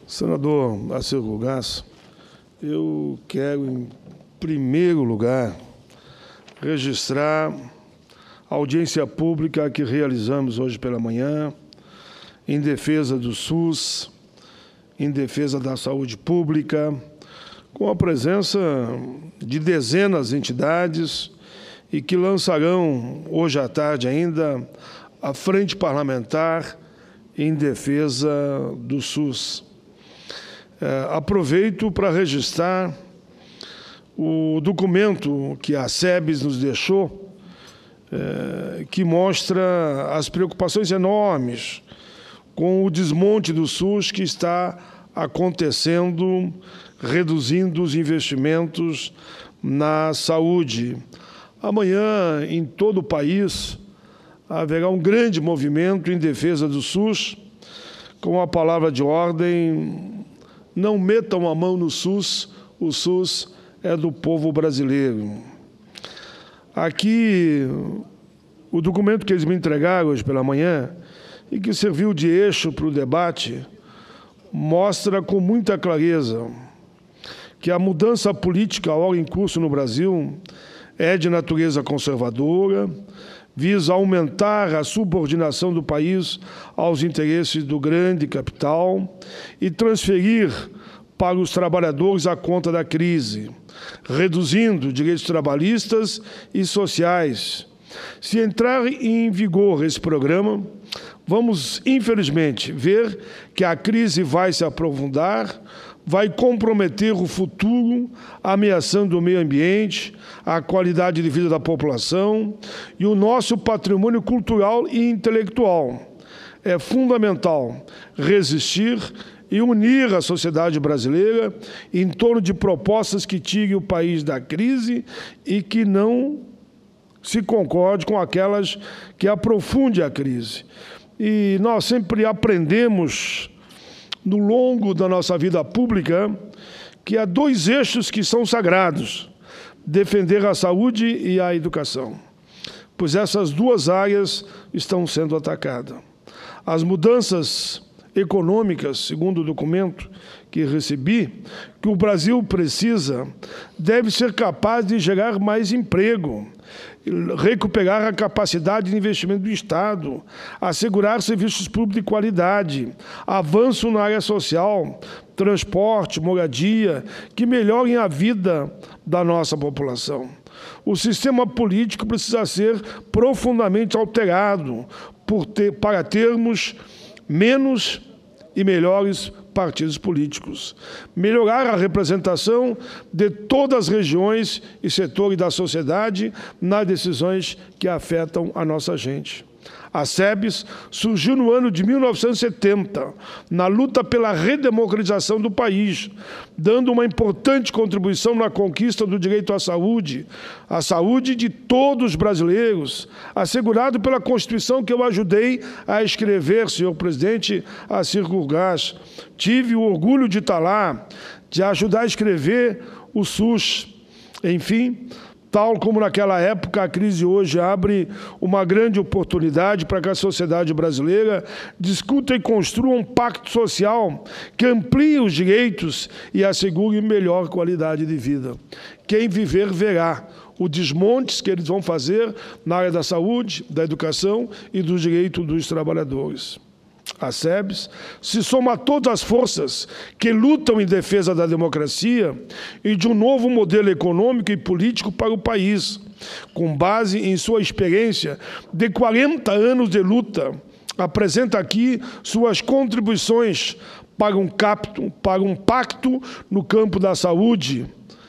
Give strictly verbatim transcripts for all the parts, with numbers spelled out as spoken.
Senador Acir Gás, eu quero, em primeiro lugar, registrar a audiência pública que realizamos hoje pela manhã, em defesa do SUS, em defesa da saúde pública, com a presença de dezenas de entidades e que lançarão, hoje à tarde ainda, a frente parlamentar em defesa do SUS. É, aproveito para registrar o documento que a SEBES nos deixou, é, que mostra as preocupações enormes com o desmonte do SUS que está acontecendo, reduzindo os investimentos na saúde. Amanhã, em todo o país, haverá um grande movimento em defesa do SUS, com a palavra de ordem: não metam a mão no SUS, o SUS é do povo brasileiro. Aqui, o documento que eles me entregaram hoje pela manhã, e que serviu de eixo para o debate, mostra com muita clareza que a mudança política agora em curso no Brasil é de natureza conservadora, visa aumentar a subordinação do país aos interesses do grande capital e transferir para os trabalhadores a conta da crise, reduzindo direitos trabalhistas e sociais. Se entrar em vigor esse programa, vamos, infelizmente, ver que a crise vai se aprofundar, vai comprometer o futuro, ameaçando o meio ambiente, a qualidade de vida da população e o nosso patrimônio cultural e intelectual. É fundamental resistir e unir a sociedade brasileira em torno de propostas que tirem o país da crise e que não se concorde com aquelas que aprofundem a crise. E nós sempre aprendemos, no longo da nossa vida pública, que há dois eixos que são sagrados: defender a saúde e a educação, pois essas duas áreas estão sendo atacadas. As mudanças econômicas, segundo o documento que recebi, que o Brasil precisa, deve ser capaz de gerar mais emprego, recuperar a capacidade de investimento do Estado, assegurar serviços públicos de qualidade, avanço na área social, transporte, moradia, que melhorem a vida da nossa população. O sistema político precisa ser profundamente alterado por ter, para termos menos e melhores partidos políticos. Melhorar a representação de todas as regiões e setores da sociedade nas decisões que afetam a nossa gente. A SEBES surgiu no ano de mil novecentos e setenta, na luta pela redemocratização do país, dando uma importante contribuição na conquista do direito à saúde, à saúde de todos os brasileiros, assegurado pela Constituição que eu ajudei a escrever, senhor presidente Acir Gás. Tive o orgulho de estar lá, de ajudar a escrever o SUS. Enfim, tal como naquela época, a crise hoje abre uma grande oportunidade para que a sociedade brasileira discuta e construa um pacto social que amplie os direitos e assegure melhor qualidade de vida. Quem viver, verá os desmontes que eles vão fazer na área da saúde, da educação e dos direitos dos trabalhadores. A SEBES se soma a todas as forças que lutam em defesa da democracia e de um novo modelo econômico e político para o país, com base em sua experiência de quarenta anos de luta. Apresenta aqui suas contribuições para um, capto, para um pacto no campo da saúde,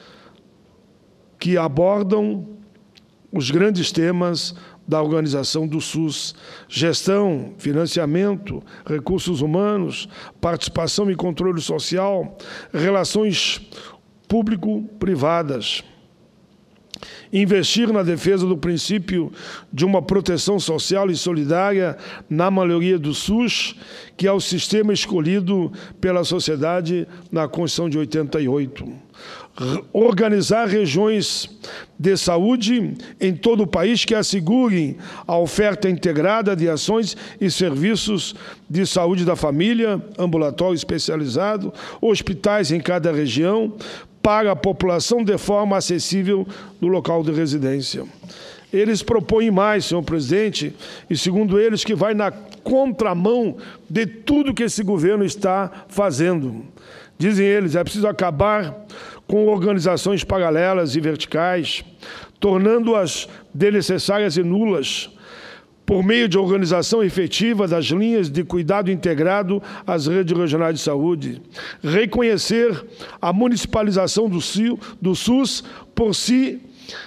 que abordam os grandes temas da organização do SUS: gestão, financiamento, recursos humanos, participação e controle social, relações público-privadas. Investir na defesa do princípio de uma proteção social e solidária na maioria do SUS, que é o sistema escolhido pela sociedade na Constituição de oitenta e oito. Organizar regiões de saúde em todo o país que assegurem a oferta integrada de ações e serviços de saúde da família, ambulatório especializado, hospitais em cada região, para a população de forma acessível no local de residência. Eles propõem mais, senhor presidente, e segundo eles, que vai na contramão de tudo que esse governo está fazendo. Dizem eles, é preciso acabar com organizações paralelas e verticais, tornando-as desnecessárias e nulas, por meio de organização efetiva das linhas de cuidado integrado às redes regionais de saúde. Reconhecer a municipalização do SUS por si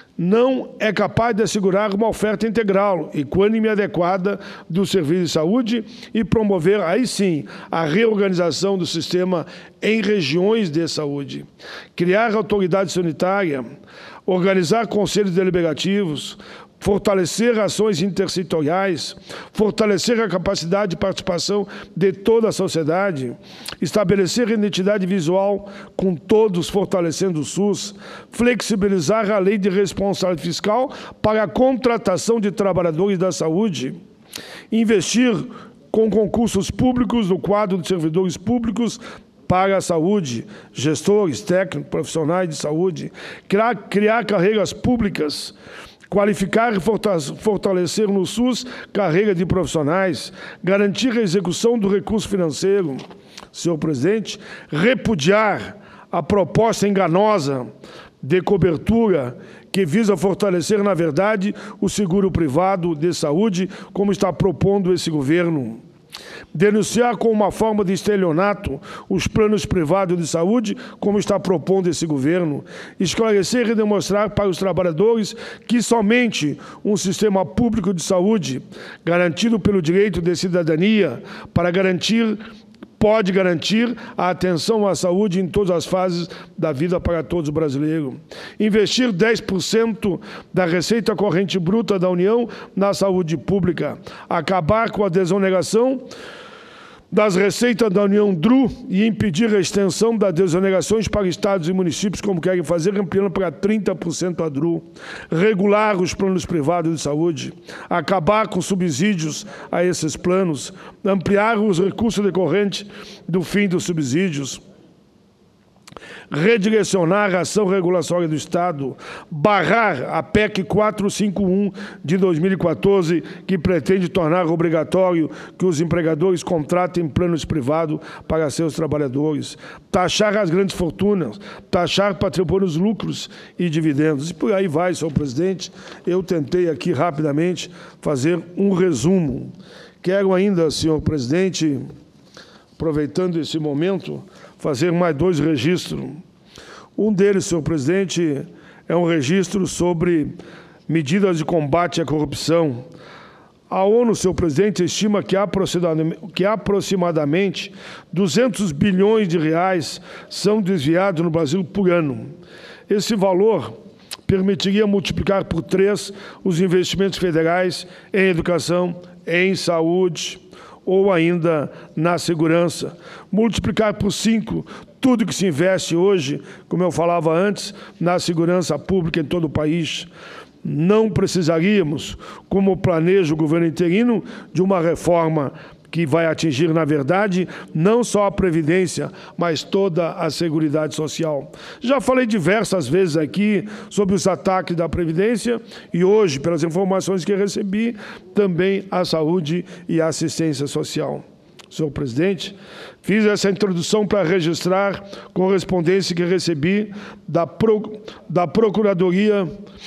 não é capaz de assegurar uma oferta integral, equânime e adequada do serviço de saúde e promover, aí sim, a reorganização do sistema em regiões de saúde. Criar autoridade sanitária, organizar conselhos deliberativos, fortalecer ações intersetoriais, fortalecer a capacidade de participação de toda a sociedade, estabelecer identidade visual com todos, fortalecendo o SUS, flexibilizar a lei de responsabilidade fiscal para a contratação de trabalhadores da saúde, investir com concursos públicos no quadro de servidores públicos para a saúde, gestores, técnicos, profissionais de saúde, criar, criar carreiras públicas, qualificar e fortalecer no SUS carreira de profissionais, garantir a execução do recurso financeiro, senhor presidente, repudiar a proposta enganosa de cobertura que visa fortalecer, na verdade, o seguro privado de saúde, como está propondo esse governo. Denunciar com uma forma de estelionato os planos privados de saúde, como está propondo esse governo. Esclarecer e demonstrar para os trabalhadores que somente um sistema público de saúde, garantido pelo direito de cidadania, para garantir pode garantir a atenção à saúde em todas as fases da vida para todos os brasileiros. Investir dez por cento da receita corrente bruta da União na saúde pública. Acabar com a desoneração das receitas da União D R U e impedir a extensão das desonerações para estados e municípios, como querem fazer, ampliando para trinta por cento a D R U. Regular os planos privados de saúde. Acabar com subsídios a esses planos. Ampliar os recursos decorrentes do fim dos subsídios. Redirecionar a ação regulatória do Estado, barrar a P E C quatrocentos e cinquenta e um de dois mil e quatorze, que pretende tornar obrigatório que os empregadores contratem planos privados para seus trabalhadores, taxar as grandes fortunas, taxar patrimônios, lucros e dividendos. E por aí vai, senhor presidente. Eu tentei aqui rapidamente fazer um resumo. Quero ainda, senhor presidente, aproveitando esse momento, fazer mais dois registros. Um deles, senhor presidente, é um registro sobre medidas de combate à corrupção. A ONU, senhor presidente, estima que aproximadamente, que aproximadamente duzentos bilhões de reais são desviados no Brasil por ano. Esse valor permitiria multiplicar por três os investimentos federais em educação, em saúde, ou ainda na segurança. Multiplicar por cinco tudo que se investe hoje, como eu falava antes, na segurança pública em todo o país. Não precisaríamos, como planeja o governo interino, de uma reforma que vai atingir, na verdade, não só a Previdência, mas toda a Seguridade Social. Já falei diversas vezes aqui sobre os ataques da Previdência e hoje, pelas informações que recebi, também a saúde e a assistência social. Senhor presidente, fiz essa introdução para registrar correspondência que recebi da, Pro, da Procuradoria,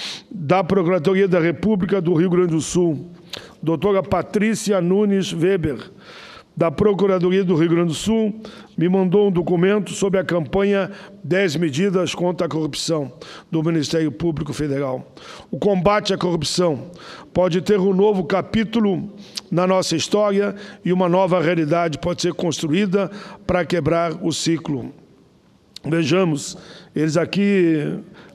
da Procuradoria da República do Rio Grande do Sul, doutora Patrícia Nunes Weber, da Procuradoria do Rio Grande do Sul, me mandou um documento sobre a campanha dez medidas contra a corrupção do Ministério Público Federal. O combate à corrupção pode ter um novo capítulo na nossa história e uma nova realidade pode ser construída para quebrar o ciclo. Vejamos, eles aqui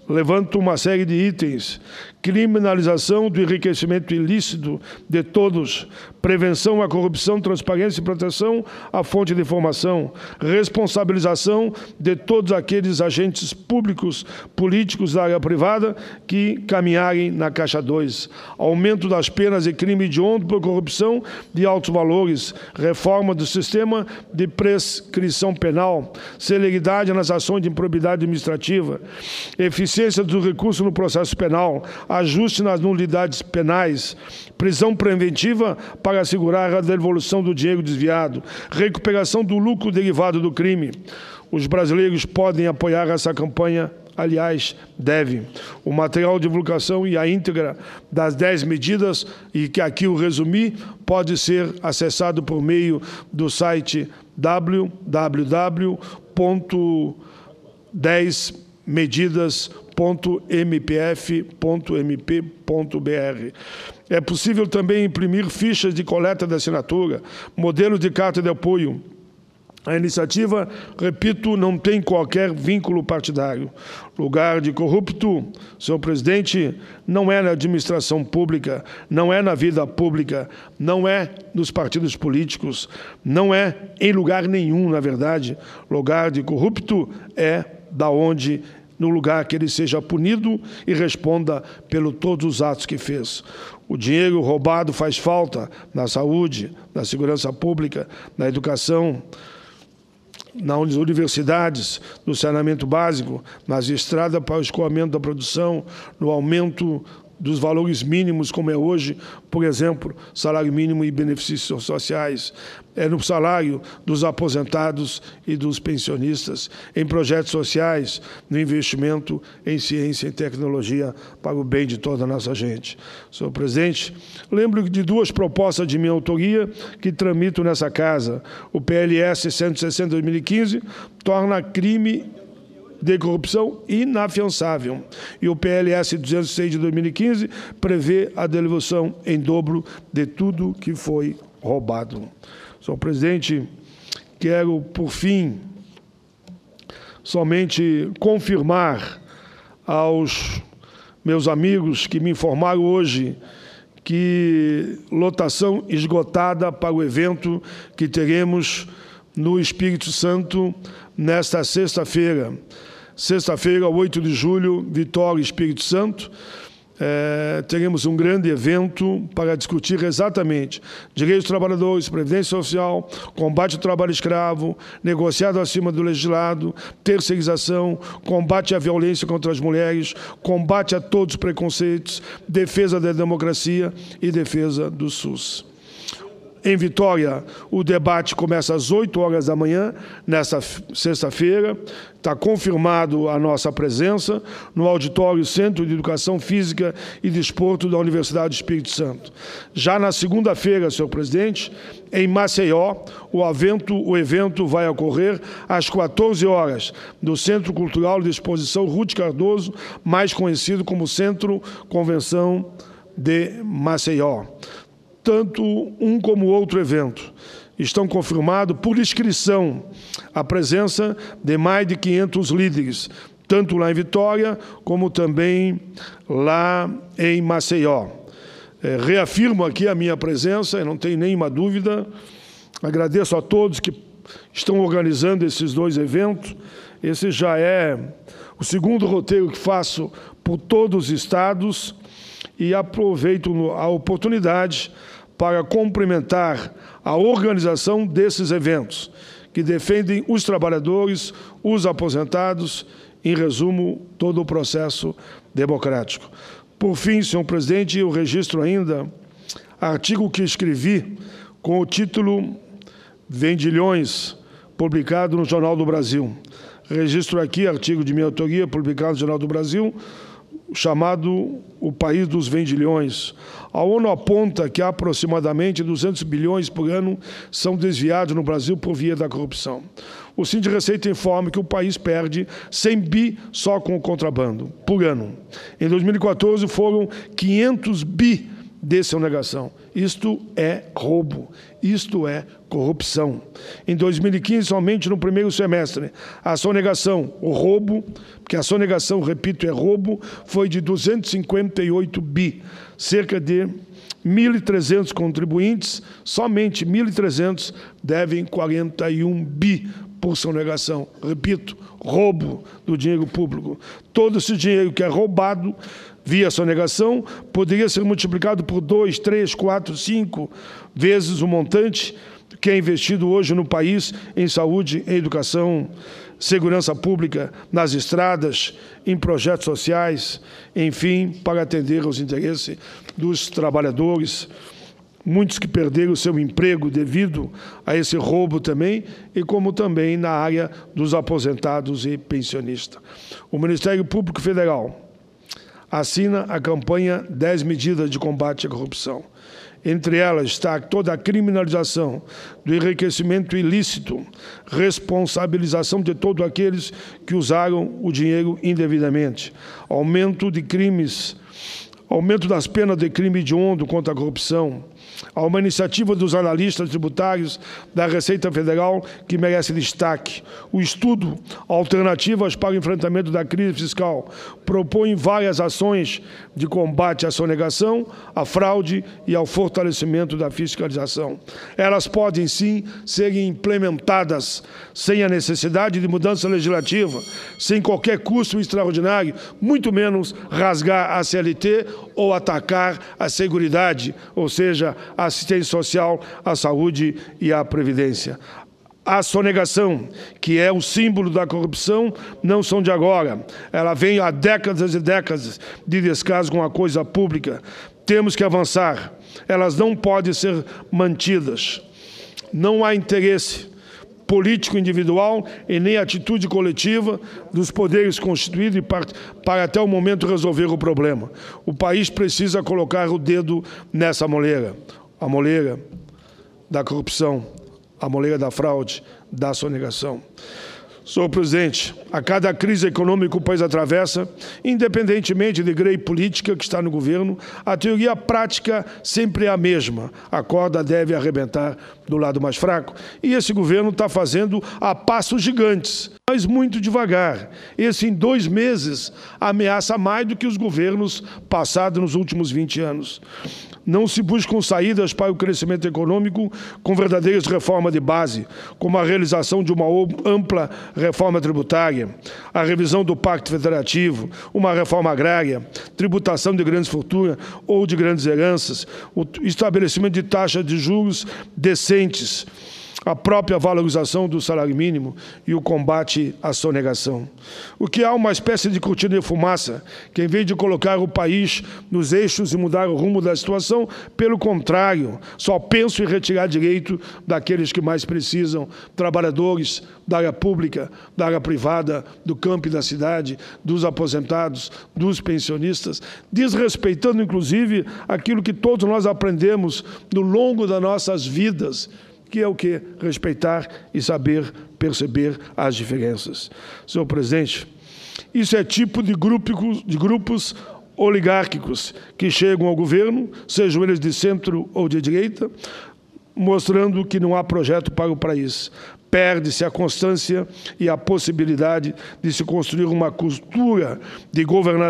levanta uma série de itens: criminalização do enriquecimento ilícito de todos, prevenção à corrupção, transparência e proteção à fonte de informação, responsabilização de todos aqueles agentes públicos, políticos da área privada que caminharem na caixa dois, aumento das penas de crime hediondo por corrupção de altos valores, reforma do sistema de prescrição penal, celeridade nas ações de improbidade administrativa, eficiência dos recursos no processo penal, ajuste nas nulidades penais, prisão preventiva para assegurar a devolução do dinheiro desviado, recuperação do lucro derivado do crime. Os brasileiros podem apoiar essa campanha, aliás, devem. O material de divulgação e a íntegra das dez medidas, e que aqui eu resumi, pode ser acessado por meio do site w w w ponto dez medidas ponto m p f ponto m p ponto b r. É possível também imprimir fichas de coleta de assinatura, modelos de carta de apoio. A iniciativa, repito, não tem qualquer vínculo partidário. Lugar de corrupto, senhor presidente, não é na administração pública, não é na vida pública, não é nos partidos políticos, não é em lugar nenhum, na verdade. Lugar de corrupto é da onde, no lugar que ele seja punido e responda pelos todos os atos que fez. O dinheiro roubado faz falta na saúde, na segurança pública, na educação, nas universidades, no saneamento básico, nas estradas para o escoamento da produção, no aumento dos valores mínimos, como é hoje, por exemplo, salário mínimo e benefícios sociais, é no salário dos aposentados e dos pensionistas, em projetos sociais, no investimento em ciência e tecnologia para o bem de toda a nossa gente. Senhor presidente, lembro de duas propostas de minha autoria que tramito nessa casa. O P L S cento e sessenta de dois mil e quinze torna crime de corrupção inafiançável. E o P L S duzentos e seis de dois mil e quinze prevê a devolução em dobro de tudo que foi roubado. Senhor presidente, quero, por fim, somente confirmar aos meus amigos que me informaram hoje que lotação esgotada para o evento que teremos no Espírito Santo nesta sexta-feira. Sexta-feira, oito de julho, Vitória, Espírito Santo. É, teremos um grande evento para discutir exatamente direitos dos trabalhadores, previdência social, combate ao trabalho escravo, negociado acima do legislado, terceirização, combate à violência contra as mulheres, combate a todos os preconceitos, defesa da democracia e defesa do SUS. Em Vitória, o debate começa às oito horas da manhã, nesta sexta-feira. Está confirmado a nossa presença no auditório Centro de Educação Física e Desporto da Universidade do Espírito Santo. Já na segunda-feira, senhor presidente, em Maceió, o evento, o evento vai ocorrer às quatorze horas, no Centro Cultural de Exposição Ruth Cardoso, mais conhecido como Centro Convenção de Maceió. Tanto um como o outro evento estão confirmados por inscrição a presença de mais de quinhentos líderes, tanto lá em Vitória como também lá em Maceió. É, reafirmo aqui a minha presença, eu não tenho nenhuma dúvida. Agradeço a todos que estão organizando esses dois eventos. Esse já é o segundo roteiro que faço por todos os estados e aproveito a oportunidade para cumprimentar a organização desses eventos, que defendem os trabalhadores, os aposentados, em resumo, todo o processo democrático. Por fim, senhor presidente, eu registro ainda artigo que escrevi com o título Vendilhões, publicado no Jornal do Brasil. Registro aqui artigo de minha autoria, publicado no Jornal do Brasil, chamado O País dos Vendilhões. A ONU aponta que aproximadamente duzentos bilhões por ano são desviados no Brasil por via da corrupção. O Sinde Receita informa que o país perde cem bi só com o contrabando, por ano. Em dois mil e quatorze, foram quinhentos bi de sonegação. Isto é roubo, isto é corrupção. Em dois mil e quinze, somente no primeiro semestre, a sonegação, o roubo, porque a sonegação, repito, é roubo, foi de duzentos e cinquenta e oito bi, cerca de mil e trezentos contribuintes, somente mil e trezentos devem quarenta e um bi por sonegação. Repito, roubo do dinheiro público. Todo esse dinheiro que é roubado via sonegação poderia ser multiplicado por dois, três, quatro, cinco vezes o montante que é investido hoje no país em saúde, em educação, segurança pública, nas estradas, em projetos sociais, enfim, para atender aos interesses dos trabalhadores, muitos que perderam o seu emprego devido a esse roubo também, e como também na área dos aposentados e pensionistas. O Ministério Público Federal assina a campanha dez medidas de combate à corrupção. Entre elas está toda a criminalização do enriquecimento ilícito, responsabilização de todos aqueles que usaram o dinheiro indevidamente, aumento de crimes, aumento das penas de crime hediondo contra a corrupção, há uma iniciativa dos analistas tributários da Receita Federal que merece destaque. O estudo Alternativas para o Enfrentamento da Crise Fiscal propõe várias ações de combate à sonegação, à fraude e ao fortalecimento da fiscalização. Elas podem, sim, serem implementadas sem a necessidade de mudança legislativa, sem qualquer custo extraordinário, muito menos rasgar a C L T ou atacar a Seguridade, ou seja, a assistência social, a saúde e a previdência. A sonegação, que é o símbolo da corrupção, não são de agora. Ela vem há décadas e décadas de descaso com a coisa pública. Temos que avançar. Elas não podem ser mantidas. Não há interesse político individual e nem atitude coletiva dos poderes constituídos para, para até o momento resolver o problema. O país precisa colocar o dedo nessa moleira, a moleira da corrupção, a moleira da fraude, da sonegação. Senhor presidente, a cada crise econômica que o país atravessa, independentemente de grei política que está no governo, a teoria prática sempre é a mesma. A corda deve arrebentar do lado mais fraco. E esse governo está fazendo a passos gigantes, mas muito devagar. Esse, em dois meses, ameaça mais do que os governos passados nos últimos vinte anos. Não se buscam saídas para o crescimento econômico com verdadeiras reformas de base, como a realização de uma ampla reforma tributária, a revisão do Pacto Federativo, uma reforma agrária, tributação de grandes fortunas ou de grandes heranças, o estabelecimento de taxas de juros decentes, a própria valorização do salário mínimo e o combate à sonegação. O que há uma espécie de cortina de fumaça, que em vez de colocar o país nos eixos e mudar o rumo da situação, pelo contrário, só penso em retirar direito daqueles que mais precisam, trabalhadores da área pública, da área privada, do campo e da cidade, dos aposentados, dos pensionistas, desrespeitando, inclusive, aquilo que todos nós aprendemos no longo das nossas vidas, que é o que? Respeitar e saber perceber as diferenças. Senhor presidente, isso é tipo de grupos, de grupos oligárquicos que chegam ao governo, sejam eles de centro ou de direita, mostrando que não há projeto para o país. Perde-se a constância e a possibilidade de se construir uma cultura de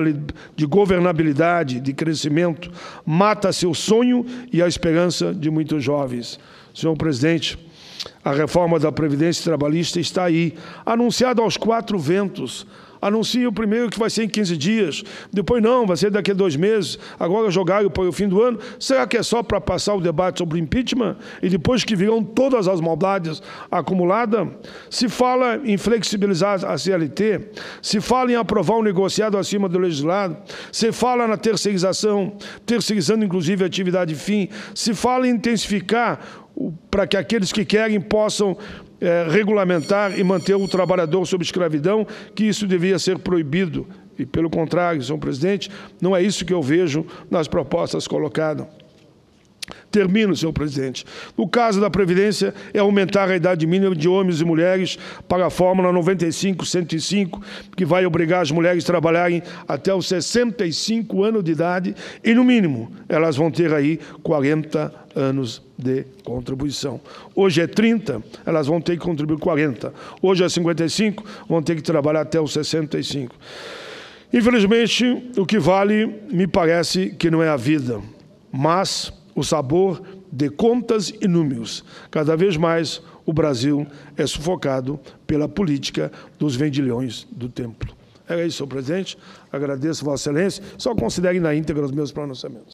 governabilidade, de crescimento. Mata-se o sonho e a esperança de muitos jovens. Senhor presidente, a reforma da Previdência Trabalhista está aí, anunciada aos quatro ventos. Anuncia o primeiro que vai ser em quinze dias, depois não, vai ser daqui a dois meses, agora jogaram para o fim do ano. Será que é só para passar o debate sobre o impeachment e depois que virão todas as maldades acumuladas? Se fala em flexibilizar a C L T, se fala em aprovar um negociado acima do legislado, se fala na terceirização, terceirizando inclusive a atividade fim, se fala em intensificar para que aqueles que querem possam é, regulamentar e manter o trabalhador sob escravidão, que isso devia ser proibido. E, pelo contrário, senhor presidente, não é isso que eu vejo nas propostas colocadas. Termino, senhor presidente. No caso da Previdência, é aumentar a idade mínima de homens e mulheres para a Fórmula noventa e cinco cento e cinco, que vai obrigar as mulheres a trabalharem até os sessenta e cinco anos de idade e, no mínimo, elas vão ter aí quarenta anos de contribuição. Hoje é trinta, elas vão ter que contribuir quarenta. Hoje é cinquenta e cinco, vão ter que trabalhar até os sessenta e cinco. Infelizmente, o que vale, me parece que não é a vida, mas o sabor de contas e números. Cada vez mais o Brasil é sufocado pela política dos vendilhões do templo. É isso, senhor presidente. Agradeço, Vossa Excelência. Só considere na íntegra os meus pronunciamentos.